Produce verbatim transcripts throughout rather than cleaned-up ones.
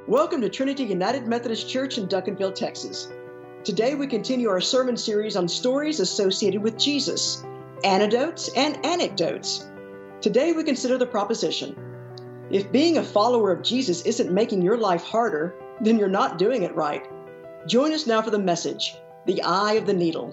Welcome to Trinity United Methodist Church in Duncanville, Texas. Today we continue our sermon series on stories associated with Jesus, anecdotes and anecdotes. Today we consider the proposition: if being a follower of Jesus isn't making your life harder, then you're not doing it right. Join us now for the message, The Eye of the Needle.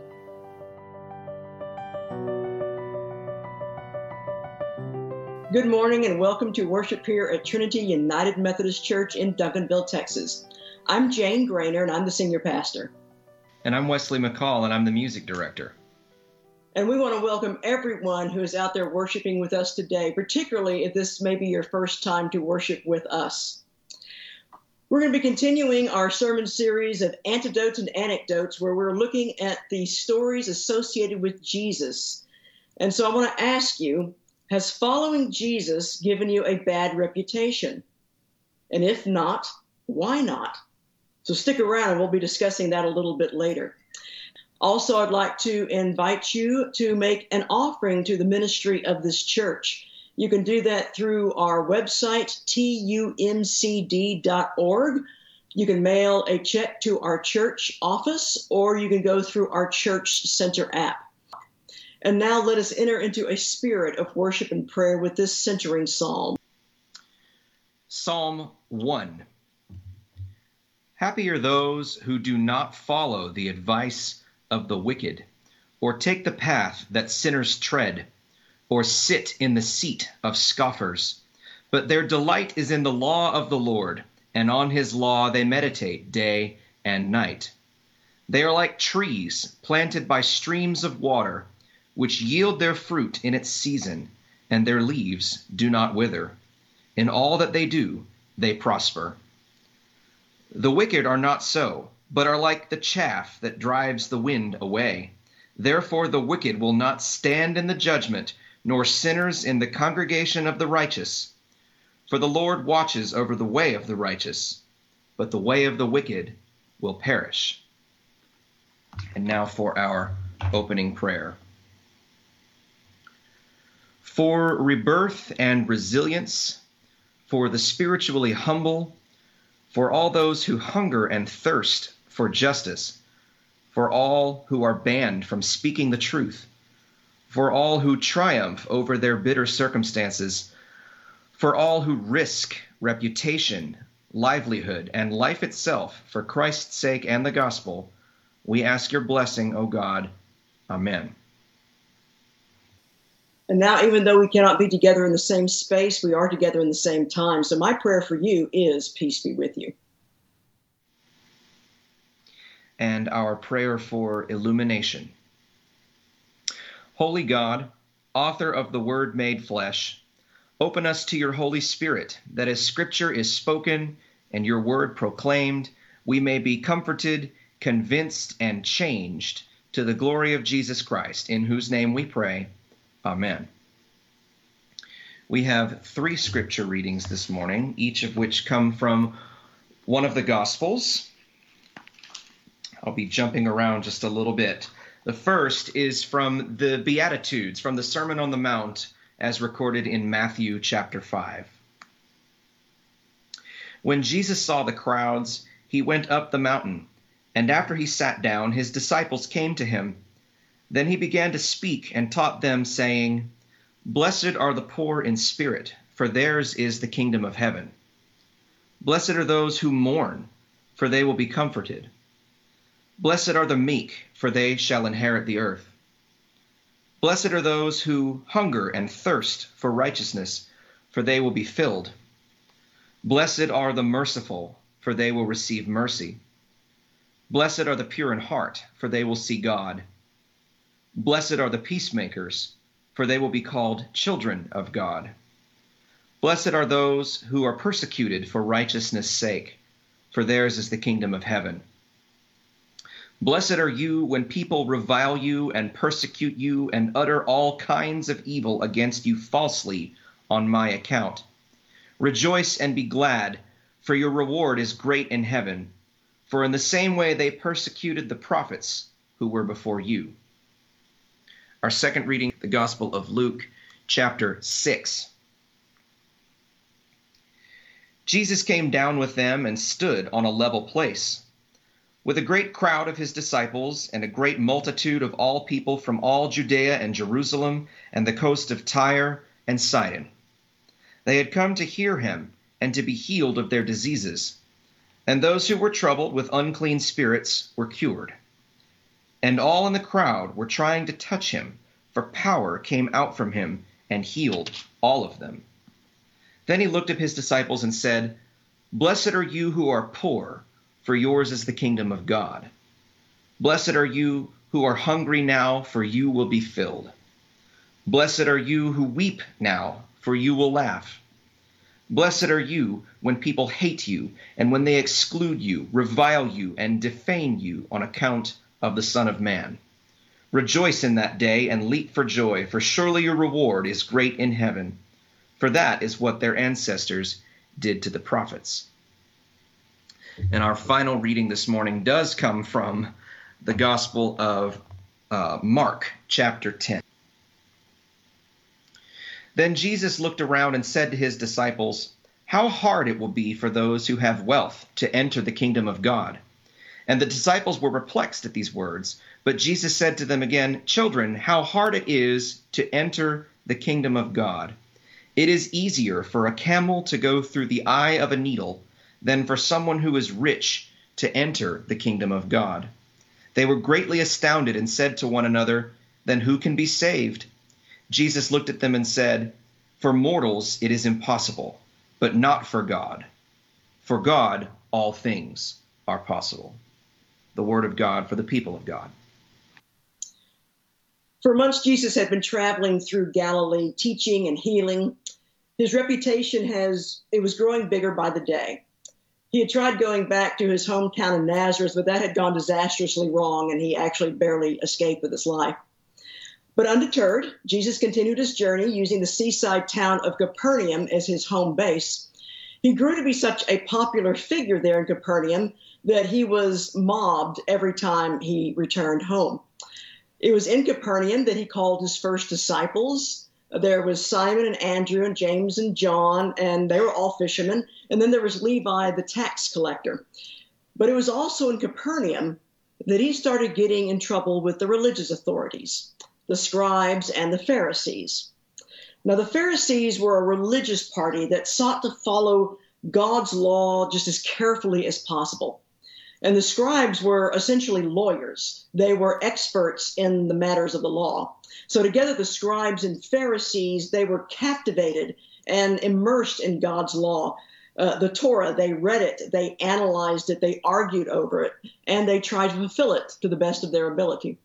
Good morning and welcome to worship here at Trinity United Methodist Church in Duncanville, Texas. I'm Jane Grainer and I'm the senior pastor. And I'm Wesley McCall and I'm the music director. And we want to welcome everyone who is out there worshiping with us today, particularly if this may be your first time to worship with us. We're going to be continuing our sermon series of anecdotes and anecdotes where we're looking at the stories associated with Jesus. And so I want to ask you, has following Jesus given you a bad reputation? And if not, why not? So stick around and we'll be discussing that a little bit later. Also, I'd like to invite you to make an offering to the ministry of this church. You can do that through our website, T U M C D dot org. You can mail a check to our church office, or you can go through our Church Center app. And now let us enter into a spirit of worship and prayer with this centering psalm. Psalm one. Happy are those who do not follow the advice of the wicked, or take the path that sinners tread, or sit in the seat of scoffers. But their delight is in the law of the Lord, and on his law they meditate day and night. They are like trees planted by streams of water, which yield their fruit in its season, and their leaves do not wither. In all that they do, they prosper. The wicked are not so, but are like the chaff that drives the wind away. Therefore the wicked will not stand in the judgment, nor sinners in the congregation of the righteous. For the Lord watches over the way of the righteous, but the way of the wicked will perish. And now for our opening prayer. For rebirth and resilience, for the spiritually humble, for all those who hunger and thirst for justice, for all who are banned from speaking the truth, for all who triumph over their bitter circumstances, for all who risk reputation, livelihood, and life itself for Christ's sake and the gospel, we ask your blessing, O God. Amen. And now, even though we cannot be together in the same space, we are together in the same time. So my prayer for you is peace be with you. And our prayer for illumination. Holy God, author of the Word made flesh, open us to your Holy Spirit, that as Scripture is spoken and your word proclaimed, we may be comforted, convinced, and changed to the glory of Jesus Christ, in whose name we pray. Amen. We have three scripture readings this morning, each of which come from one of the Gospels. I'll be jumping around just a little bit. The first is from the Beatitudes, from the Sermon on the Mount, as recorded in Matthew chapter five. When Jesus saw the crowds, he went up the mountain, and after he sat down, his disciples came to him. Then he began to speak and taught them, saying, Blessed are the poor in spirit, for theirs is the kingdom of heaven. Blessed are those who mourn, for they will be comforted. Blessed are the meek, for they shall inherit the earth. Blessed are those who hunger and thirst for righteousness, for they will be filled. Blessed are the merciful, for they will receive mercy. Blessed are the pure in heart, for they will see God. Blessed are the peacemakers, for they will be called children of God. Blessed are those who are persecuted for righteousness' sake, for theirs is the kingdom of heaven. Blessed are you when people revile you and persecute you and utter all kinds of evil against you falsely on my account. Rejoice and be glad, for your reward is great in heaven. For in the same way they persecuted the prophets who were before you. Our second reading, the Gospel of Luke, chapter six. Jesus came down with them and stood on a level place, with a great crowd of his disciples and a great multitude of all people from all Judea and Jerusalem and the coast of Tyre and Sidon. They had come to hear him and to be healed of their diseases. And those who were troubled with unclean spirits were cured. And all in the crowd were trying to touch him, for power came out from him and healed all of them. Then he looked at his disciples and said, "Blessed are you who are poor, for yours is the kingdom of God. Blessed are you who are hungry now, for you will be filled. Blessed are you who weep now, for you will laugh. Blessed are you when people hate you, and when they exclude you, revile you, and defame you on account of the Son of Man. Rejoice in that day and leap for joy, for surely your reward is great in heaven. For that is what their ancestors did to the prophets." And our final reading this morning does come from the Gospel of uh, Mark, chapter ten. Then Jesus looked around and said to his disciples, "How hard it will be for those who have wealth to enter the kingdom of God." And the disciples were perplexed at these words. But Jesus said to them again, "Children, how hard it is to enter the kingdom of God. It is easier for a camel to go through the eye of a needle than for someone who is rich to enter the kingdom of God." They were greatly astounded and said to one another, "Then who can be saved?" Jesus looked at them and said, "For mortals it is impossible, but not for God. For God all things are possible." The word of God for the people of God. For months, Jesus had been traveling through Galilee, teaching and healing. His reputation has, it was growing bigger by the day. He had tried going back to his hometown of Nazareth, but that had gone disastrously wrong, and he actually barely escaped with his life. But undeterred, Jesus continued his journey using the seaside town of Capernaum as his home base. He grew to be such a popular figure there in Capernaum that he was mobbed every time he returned home. It was in Capernaum that he called his first disciples. There was Simon and Andrew and James and John, and they were all fishermen. And then there was Levi, the tax collector. But it was also in Capernaum that he started getting in trouble with the religious authorities, the scribes and the Pharisees. Now, the Pharisees were a religious party that sought to follow God's law just as carefully as possible. And the scribes were essentially lawyers. They were experts in the matters of the law. So together, the scribes and Pharisees, they were captivated and immersed in God's law. Uh, the Torah, they read it, they analyzed it, they argued over it, and they tried to fulfill it to the best of their ability.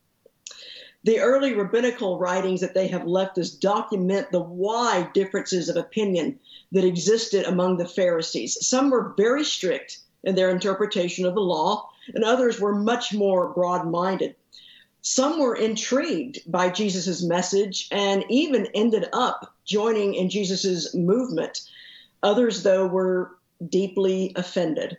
The early rabbinical writings that they have left us document the wide differences of opinion that existed among the Pharisees. Some were very strict in their interpretation of the law, and others were much more broad-minded. Some were intrigued by Jesus' message and even ended up joining in Jesus' movement. Others, though, were deeply offended.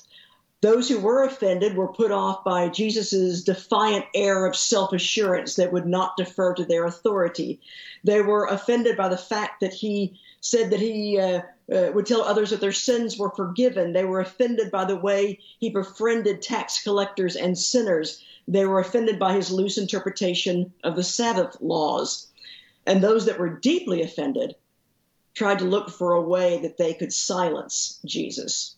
Those who were offended were put off by Jesus' defiant air of self-assurance that would not defer to their authority. They were offended by the fact that he said that he uh, uh, would tell others that their sins were forgiven. They were offended by the way he befriended tax collectors and sinners. They were offended by his loose interpretation of the Sabbath laws. And those that were deeply offended tried to look for a way that they could silence Jesus.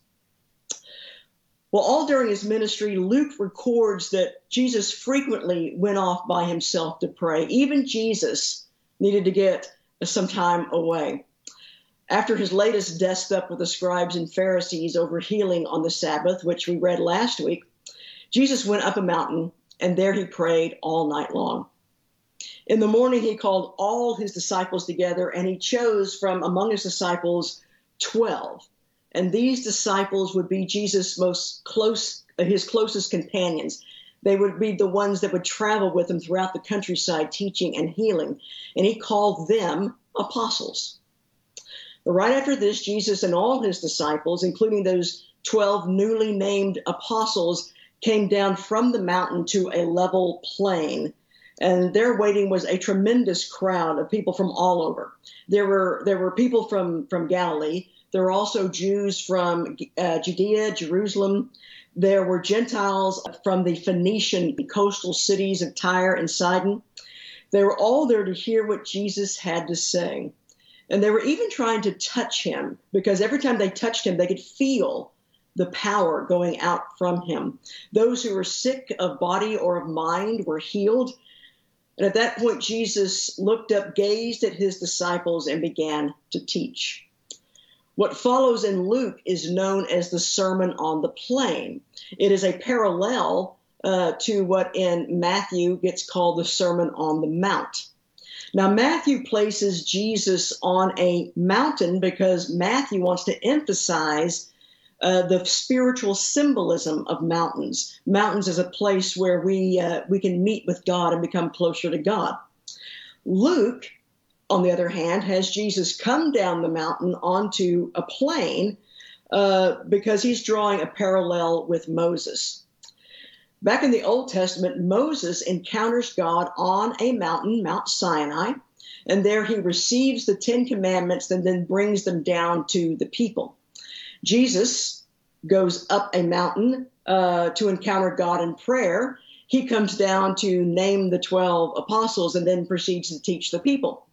Well, all during his ministry, Luke records that Jesus frequently went off by himself to pray. Even Jesus needed to get some time away. After his latest dust-up with the scribes and Pharisees over healing on the Sabbath, which we read last week, Jesus went up a mountain, and there he prayed all night long. In the morning, he called all his disciples together, and he chose from among his disciples twelve. And these disciples would be Jesus' most close, his closest companions. They would be the ones that would travel with him throughout the countryside, teaching and healing. And he called them apostles. But right after this, Jesus and all his disciples, including those twelve newly named apostles, came down from the mountain to a level plain. And there waiting was a tremendous crowd of people from all over. There were there were people from, from Galilee. There were also Jews from uh, Judea, Jerusalem. There were Gentiles from the Phoenician coastal cities of Tyre and Sidon. They were all there to hear what Jesus had to say. And they were even trying to touch him, because every time they touched him, they could feel the power going out from him. Those who were sick of body or of mind were healed. And at that point, Jesus looked up, gazed at his disciples, and began to teach. What follows in Luke is known as the Sermon on the Plain. It is a parallel uh, to what in Matthew gets called the Sermon on the Mount. Now, Matthew places Jesus on a mountain because Matthew wants to emphasize uh, the spiritual symbolism of mountains. Mountains is a place where we uh, we can meet with God and become closer to God. Luke, on the other hand, has Jesus come down the mountain onto a plain uh, because he's drawing a parallel with Moses. Back in the Old Testament, Moses encounters God on a mountain, Mount Sinai, and there he receives the Ten Commandments and then brings them down to the people. Jesus goes up a mountain uh, to encounter God in prayer. He comes down to name the twelve apostles and then proceeds to teach the people.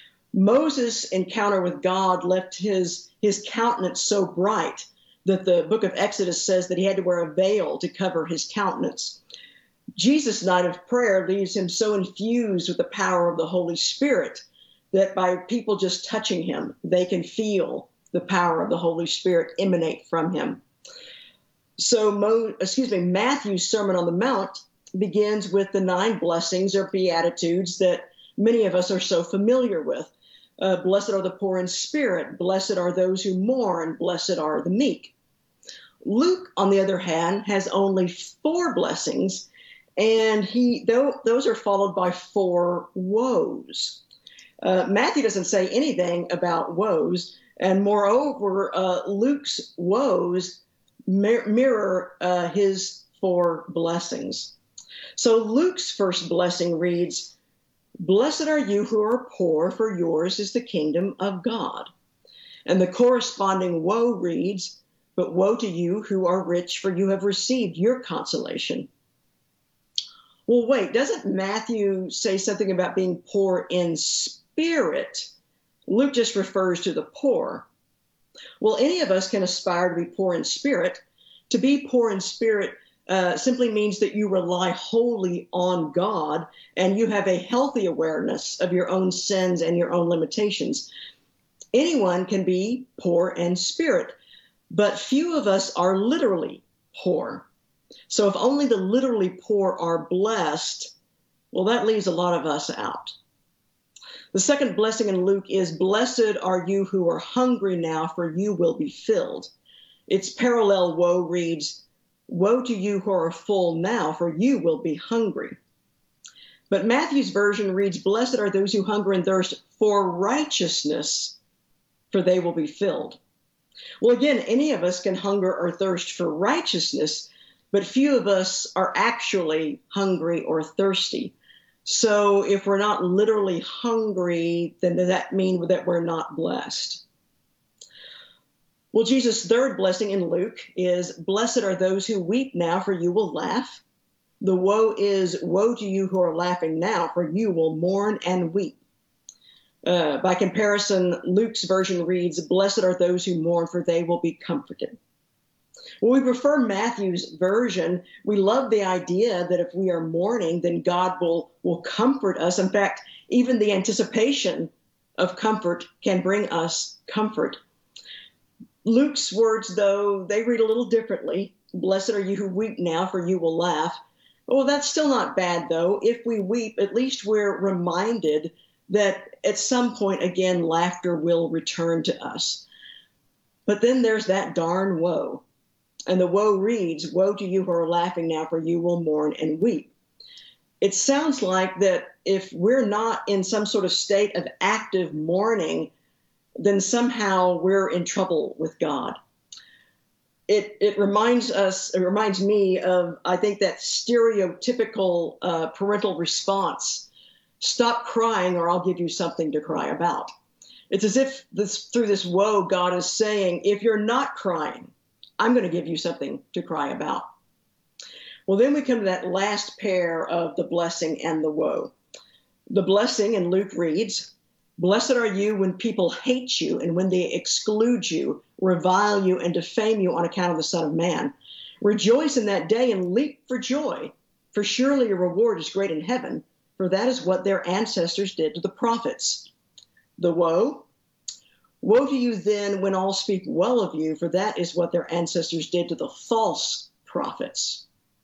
Moses' encounter with God left his, his countenance so bright that the book of Exodus says that he had to wear a veil to cover his countenance. Jesus' night of prayer leaves him so infused with the power of the Holy Spirit that by people just touching him, they can feel the power of the Holy Spirit emanate from him. So, Mo, excuse me, Matthew's Sermon on the Mount begins with the nine blessings or beatitudes that many of us are so familiar with. Uh, blessed are the poor in spirit. Blessed are those who mourn. Blessed are the meek. Luke, on the other hand, has only four blessings, and he though, those are followed by four woes. Uh, Matthew doesn't say anything about woes, and moreover, uh, Luke's woes mir- mirror uh, his four blessings. So Luke's first blessing reads, "Blessed are you who are poor, for yours is the kingdom of God." And the corresponding woe reads, "But woe to you who are rich, for you have received your consolation." Well, wait, doesn't Matthew say something about being poor in spirit? Luke just refers to the poor. Well, any of us can aspire to be poor in spirit. To be poor in spirit uh, simply means that you rely wholly on God and you have a healthy awareness of your own sins and your own limitations. Anyone can be poor in spirit, but few of us are literally poor. So if only the literally poor are blessed, well, that leaves a lot of us out. The second blessing in Luke is, "Blessed are you who are hungry now, for you will be filled." Its parallel woe reads, "Woe to you who are full now, for you will be hungry." But Matthew's version reads, "Blessed are those who hunger and thirst for righteousness, for they will be filled." Well, again, any of us can hunger or thirst for righteousness, but few of us are actually hungry or thirsty. So if we're not literally hungry, then does that mean that we're not blessed? Well, Jesus' third blessing in Luke is, "Blessed are those who weep now, for you will laugh." The woe is, "Woe to you who are laughing now, for you will mourn and weep." Uh, by comparison, Luke's version reads, "Blessed are those who mourn, for they will be comforted." Well, we prefer Matthew's version. We love the idea that if we are mourning, then God will, will comfort us. In fact, even the anticipation of comfort can bring us comfort. Luke's words, though, they read a little differently. "Blessed are you who weep now, for you will laugh." Well, that's still not bad, though. If we weep, at least we're reminded that at some point, again, laughter will return to us. But then there's that darn woe. And the woe reads, "Woe to you who are laughing now, for you will mourn and weep." It sounds like that if we're not in some sort of state of active mourning, then somehow we're in trouble with God. It it reminds us, it reminds me of, I think, that stereotypical uh, parental response: "Stop crying or I'll give you something to cry about." It's as if this, through this woe, God is saying, if you're not crying, I'm going to give you something to cry about. Well, then we come to that last pair of the blessing and the woe. The blessing, and Luke reads, "Blessed are you when people hate you and when they exclude you, revile you, and defame you on account of the Son of Man. Rejoice in that day and leap for joy, for surely your reward is great in heaven, for that is what their ancestors did to the prophets." The woe, "Woe to you then when all speak well of you, for that is what their ancestors did to the false prophets."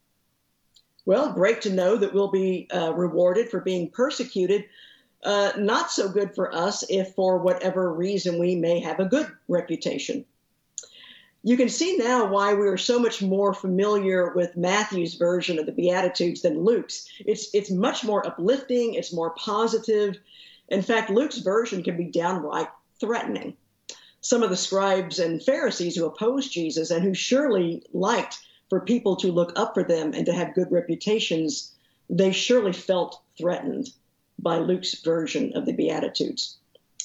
Well, great to know that we'll be uh, rewarded for being persecuted. Uh, not so good for us if for whatever reason we may have a good reputation. You can see now why we are so much more familiar with Matthew's version of the Beatitudes than Luke's. It's, it's much more uplifting, it's more positive. In fact, Luke's version can be downright threatening. Some of the scribes and Pharisees who opposed Jesus and who surely liked for people to look up for them and to have good reputations, they surely felt threatened by Luke's version of the Beatitudes.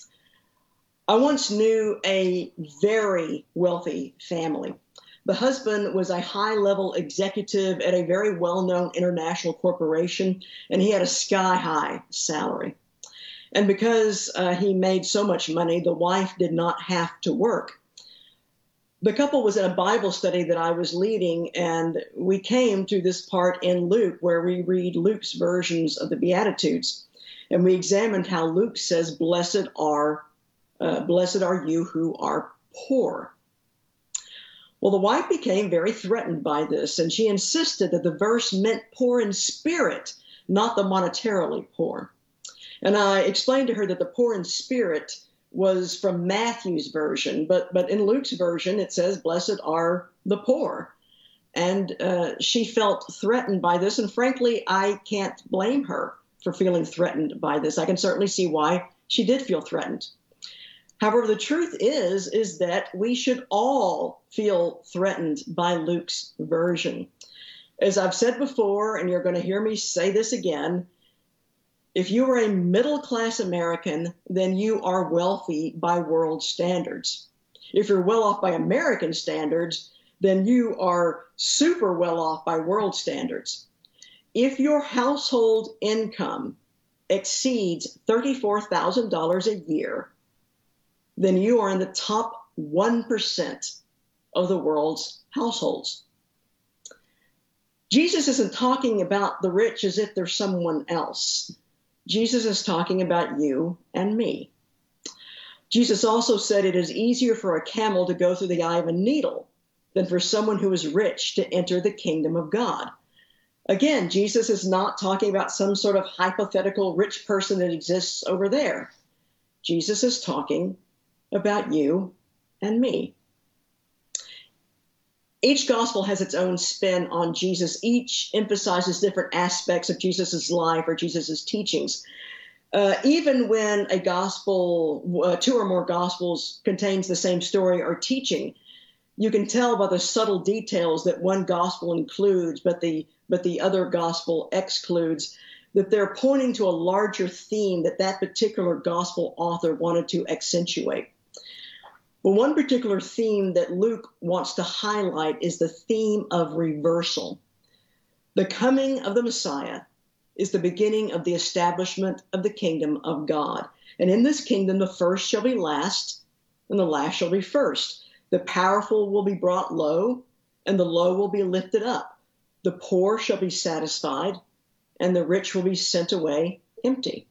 I once knew a very wealthy family. The husband was a high-level executive at a very well-known international corporation, and he had a sky-high salary. And because uh, he made so much money, the wife did not have to work. The couple was in a Bible study that I was leading, and we came to this part in Luke where we read Luke's versions of the Beatitudes. And we examined how Luke says, blessed are, uh, blessed are you who are poor. Well, the wife became very threatened by this, and she insisted that the verse meant poor in spirit, not the monetarily poor. And I explained to her that the poor in spirit was from Matthew's version, but, but in Luke's version, it says, blessed are the poor. And uh, she felt threatened by this, and frankly, I can't blame her for feeling threatened by this. I can certainly see why she did feel threatened. However, the truth is, is that we should all feel threatened by Luke's version. As I've said before, and you're going to hear me say this again, if you are a middle-class American, then you are wealthy by world standards. If you're well off by American standards, then you are super well off by world standards. If your household income exceeds thirty-four thousand dollars a year, then you are in the top one percent of the world's households. Jesus isn't talking about the rich as if they're someone else. Jesus is talking about you and me. Jesus also said it is easier for a camel to go through the eye of a needle than for someone who is rich to enter the kingdom of God. Again, Jesus is not talking about some sort of hypothetical rich person that exists over there. Jesus is talking about you and me. Each gospel has its own spin on Jesus. Each emphasizes different aspects of Jesus' life or Jesus' teachings. Uh, even when a gospel, uh, two or more gospels, contains the same story or teaching, you can tell by the subtle details that one gospel includes, but the but the other gospel excludes, that they're pointing to a larger theme that that particular gospel author wanted to accentuate. Well, one particular theme that Luke wants to highlight is the theme of reversal. The coming of the Messiah is the beginning of the establishment of the kingdom of God. And in this kingdom, the first shall be last, and the last shall be first. The powerful will be brought low, and the low will be lifted up. The poor shall be satisfied, and the rich will be sent away empty.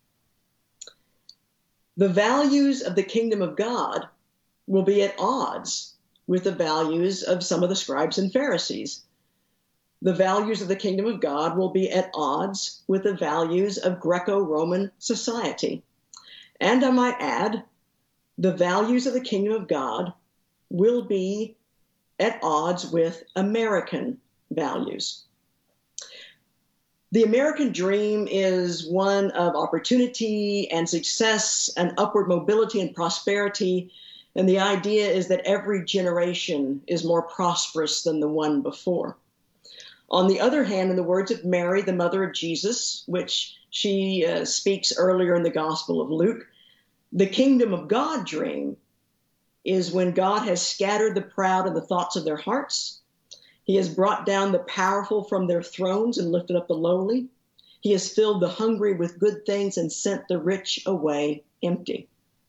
The values of the kingdom of God will be at odds with the values of some of the scribes and Pharisees. The values of the kingdom of God will be at odds with the values of Greco-Roman society. And I might add, the values of the kingdom of God will be at odds with American values. The American dream is one of opportunity and success and upward mobility and prosperity. And the idea is that every generation is more prosperous than the one before. On the other hand, in the words of Mary, the mother of Jesus, which she uh, speaks earlier in the Gospel of Luke, The kingdom of God dream is when God has scattered the proud in the thoughts of their hearts. He has brought down the powerful from their thrones and lifted up the lowly. He has filled the hungry with good things and sent the rich away empty.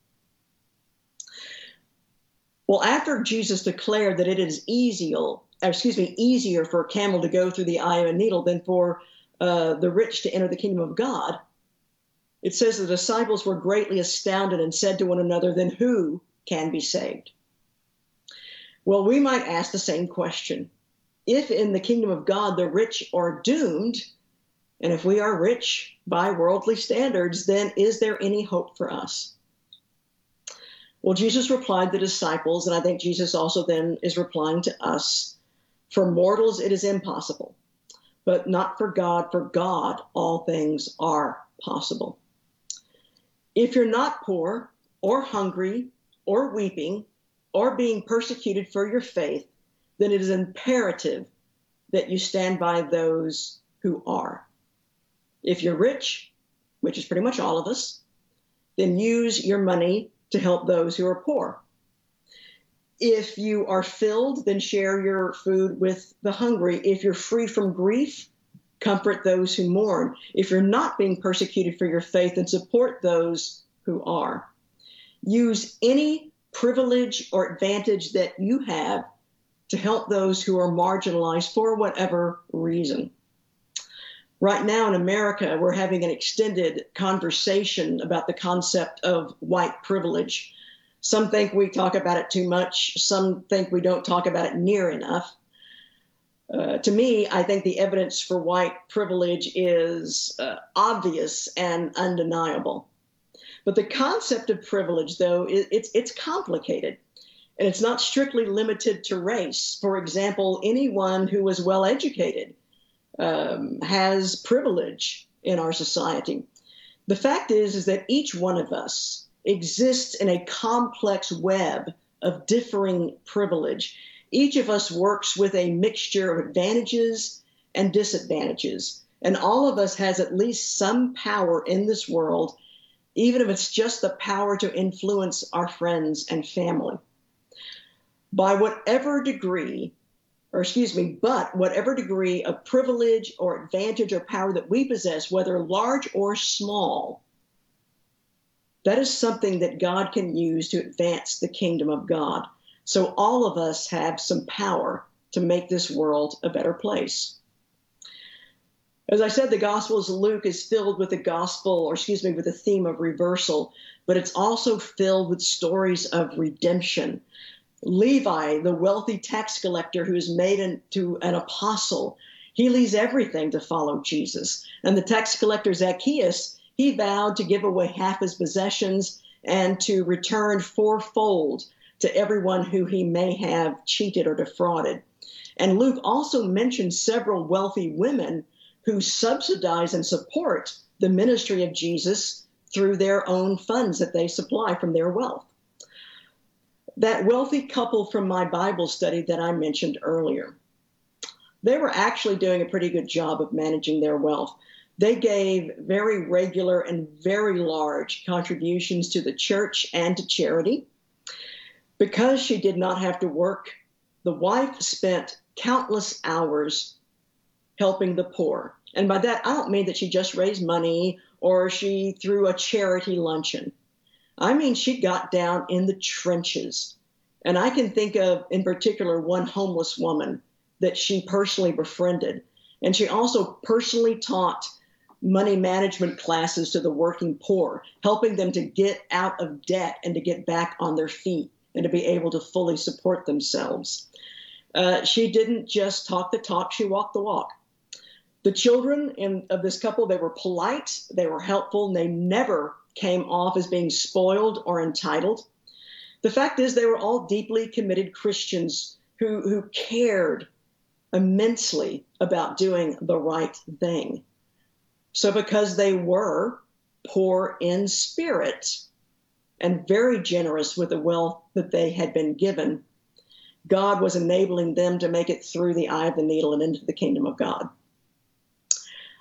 Well, after Jesus declared that it is easier, excuse me, easier for a camel to go through the eye of a needle than for uh, the rich to enter the kingdom of God, it says the disciples were greatly astounded and said to one another, then who can be saved? Well, we might ask the same question. If in the kingdom of God the rich are doomed, and if we are rich by worldly standards, then is there any hope for us? Well, Jesus replied to the disciples, and I think Jesus also then is replying to us, for mortals it is impossible, but not for God. For God all things are possible. If you're not poor or hungry or weeping or being persecuted for your faith, then it is imperative that you stand by those who are. If you're rich, which is pretty much all of us, then use your money to help those who are poor. If you are filled, then share your food with the hungry. If you're free from grief, comfort those who mourn. If you're not being persecuted for your faith, then support those who are. Use any privilege or advantage that you have to help those who are marginalized for whatever reason. Right now in America, we're having an extended conversation about the concept of white privilege. Some think we talk about it too much. Some think we don't talk about it near enough. Uh, to me, I think the evidence for white privilege is uh, obvious and undeniable. But the concept of privilege, though, it, it's, it's complicated. And it's not strictly limited to race. For example, anyone who is well educated um, has privilege in our society. The fact is, is that each one of us exists in a complex web of differing privilege. Each of us works with a mixture of advantages and disadvantages. And all of us has at least some power in this world, even if it's just the power to influence our friends and family. By whatever degree, or excuse me, but whatever degree of privilege or advantage or power that we possess, whether large or small, that is something that God can use to advance the kingdom of God. So all of us have some power to make this world a better place. As I said, the Gospel of Luke is filled with the gospel, or excuse me, with the theme of reversal, but it's also filled with stories of redemption. Levi, the wealthy tax collector who is made into an apostle, he leaves everything to follow Jesus. And the tax collector Zacchaeus, he vowed to give away half his possessions and to return fourfold to everyone who he may have cheated or defrauded. And Luke also mentions several wealthy women who subsidize and support the ministry of Jesus through their own funds that they supply from their wealth. That wealthy couple from my Bible study that I mentioned earlier, they were actually doing a pretty good job of managing their wealth. They gave very regular and very large contributions to the church and to charity. Because she did not have to work, the wife spent countless hours helping the poor. And by that, I don't mean that she just raised money or she threw a charity luncheon. I mean, she got down in the trenches. And I can think of, in particular, one homeless woman that she personally befriended. And she also personally taught money management classes to the working poor, helping them to get out of debt and to get back on their feet and to be able to fully support themselves. Uh, she didn't just talk the talk, she walked the walk. The children in, of this couple, they were polite, they were helpful, and they never came off as being spoiled or entitled. The fact is they were all deeply committed Christians who, who cared immensely about doing the right thing. So because they were poor in spirit and very generous with the wealth that they had been given, God was enabling them to make it through the eye of the needle and into the kingdom of God.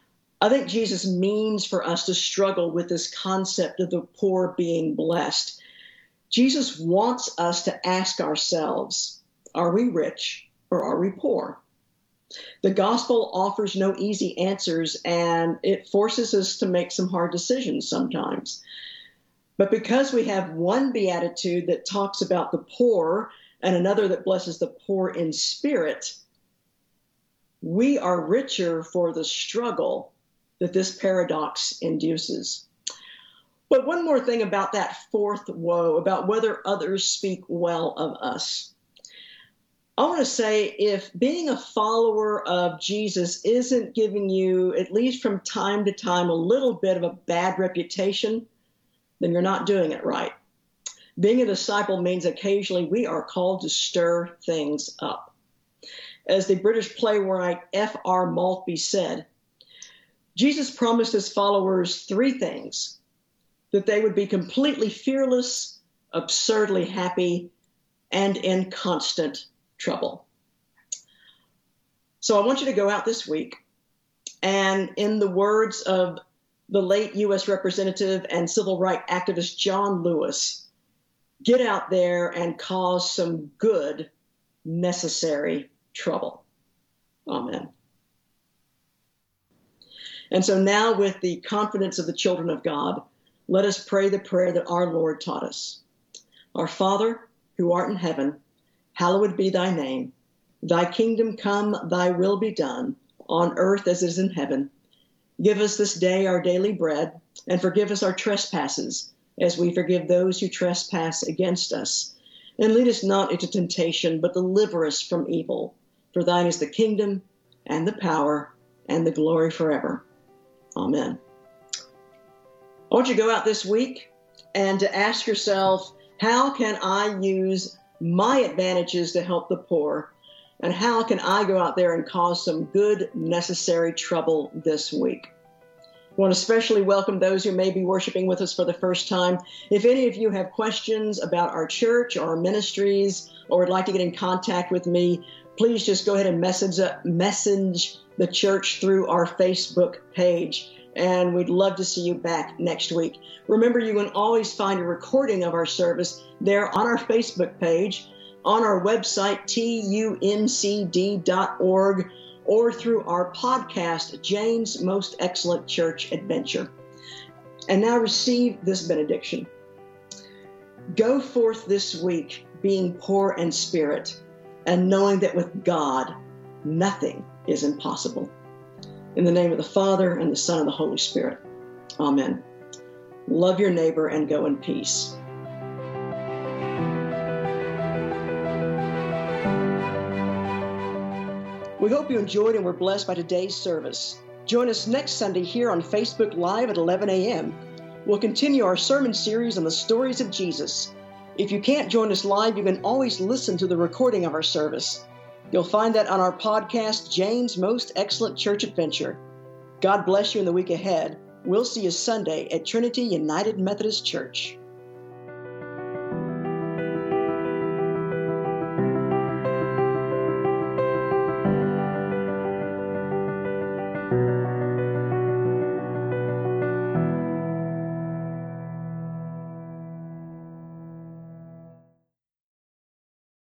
I think Jesus means for us to struggle with this concept of the poor being blessed. Jesus wants us to ask ourselves, are we rich or are we poor? The gospel offers no easy answers, and it forces us to make some hard decisions sometimes. But because we have one beatitude that talks about the poor and another that blesses the poor in spirit, we are richer for the struggle that this paradox induces. But one more thing about that fourth woe, about whether others speak well of us. I want to say, if being a follower of Jesus isn't giving you, at least from time to time, a little bit of a bad reputation, then you're not doing it right. Being a disciple means occasionally we are called to stir things up. As the British playwright F R Maltby said, Jesus promised his followers three things: that they would be completely fearless, absurdly happy, and in constant trouble. So I want you to go out this week and, in the words of the late U S Representative and civil rights activist John Lewis, get out there and cause some good, necessary trouble. Amen. And so now, with the confidence of the children of God, let us pray the prayer that our Lord taught us. Our Father, who art in heaven, hallowed be thy name. Thy kingdom come, thy will be done, on earth as it is in heaven. Give us this day our daily bread, and forgive us our trespasses, as we forgive those who trespass against us. And lead us not into temptation, but deliver us from evil. For thine is the kingdom, and the power, and the glory forever. Amen. I want you to go out this week and to ask yourself, how can I use my advantages to help the poor? And how can I go out there and cause some good, necessary trouble this week? I want to especially welcome those who may be worshiping with us for the first time. If any of you have questions about our church or our ministries, or would like to get in contact with me, please just go ahead and message, message the church through our Facebook page. And we'd love to see you back next week. Remember, you can always find a recording of our service there on our Facebook page, on our website, T U N C D dot org, or through our podcast, Jane's Most Excellent Church Adventure. And now receive this benediction. Go forth this week being poor in spirit, and knowing that with God, nothing is impossible. In the name of the Father, and the Son, and the Holy Spirit. Amen. Love your neighbor and go in peace. We hope you enjoyed and were blessed by today's service. Join us next Sunday here on Facebook Live at eleven a.m. We'll continue our sermon series on the stories of Jesus. If you can't join us live, you can always listen to the recording of our service. You'll find that on our podcast, Jane's Most Excellent Church Adventure. God bless you in the week ahead. We'll see you Sunday at Trinity United Methodist Church.